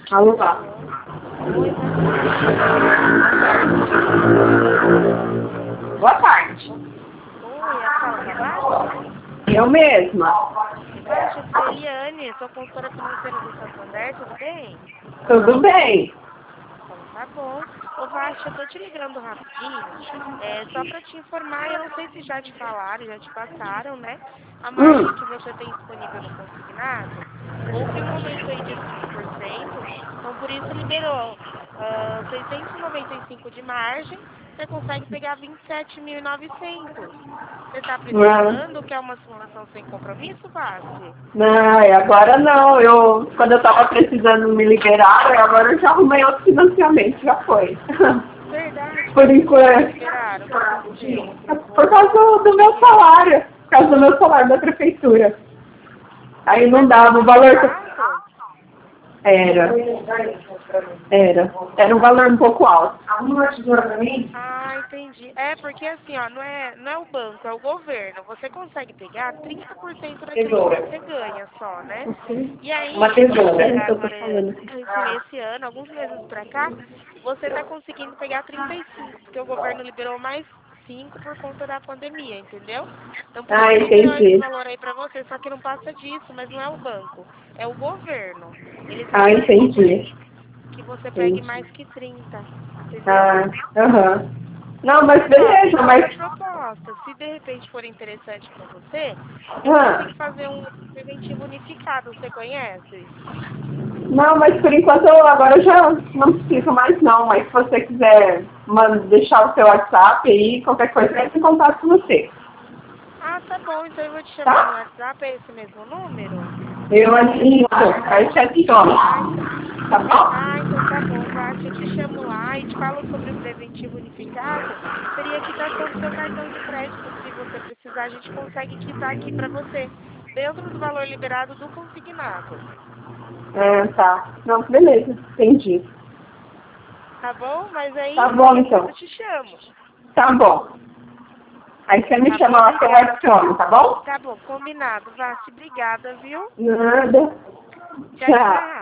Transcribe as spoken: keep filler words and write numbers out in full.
Alô? Oi, Boa tarde. Oi, a fala da Baixa? Eu mesma. Baixa, eu sou a Eliane, sou consultora financeira do Santander, tudo bem? Tudo bem? Então tá bom. Ô Baixa, eu tô te ligando rapidinho, é, só pra te informar, eu não sei se já te falaram, já te passaram, né? A Hum. margem que você tem disponível no consignado, houve um aumento aí de cinco por cento, então por isso liberou ah, seiscentos e noventa e cinco de margem, você consegue pegar vinte e sete mil e novecentos. Você está Não, precisando? Quer uma simulação sem compromisso, Vassi? não, e agora não. Eu, quando eu tava precisando me liberar, e agora eu já arrumei outro financiamento, já foi. Verdade, Por por que, que eles te enquanto. liberaram? O que aconteceu? Por causa do, do meu salário. Por causa do meu salário da prefeitura. Aí não Mas era dava o valor. consignado? Era. Era. Era um valor um pouco alto. Ah, entendi. É, porque assim, ó, não é, não é o banco, é o governo. Você consegue pegar trinta por cento daquilo que você ganha só, né? E Uma aí, tesoura, é isso é, que eu tô agora, falando. esse, esse ano, alguns meses pra cá, você tá conseguindo pegar trinta e cinco, porque o governo liberou mais cinco por conta da pandemia, entendeu? Então, por isso Ah, que liberou esse entendi. valor aí pra você, só que não passa disso, mas não é o banco, é o governo. Eles não Ah, permitem entendi. que você pegue Entendi. mais que trinta, entendeu? Ah, aham. Não, mas Mas ó, tem beleza, duas mas. propostas. Se de repente for interessante para você, eu Ah, consigo fazer um preventivo unificado. Você conhece? não, mas por enquanto eu agora eu já não preciso mais não, mas se você quiser man- deixar o seu WhatsApp aí, qualquer coisa, eu entro em contato com você. Ah, tá bom. Então eu vou te chamar no Tá? WhatsApp. É esse mesmo número? Eu isso, aí você adiciona. Ah, então, Tá ah, bom? então tá bom. Vá, eu te chamo lá e te falo sobre o preventivo unificado. Seria a quitação do seu cartão de crédito. Se você precisar, a gente consegue quitar aqui para você, dentro do valor liberado do consignado. É, tá. Não, beleza, entendi. Tá bom? Mas Tá aí, bom qualquer coisa, então. eu te chamo. Tá bom. Aí você me Tá chama bom? lá que eu adiciono, tá bom? Tá bom, combinado. Vassi, obrigada, viu? Nada. Tchau, Tchau. tchau.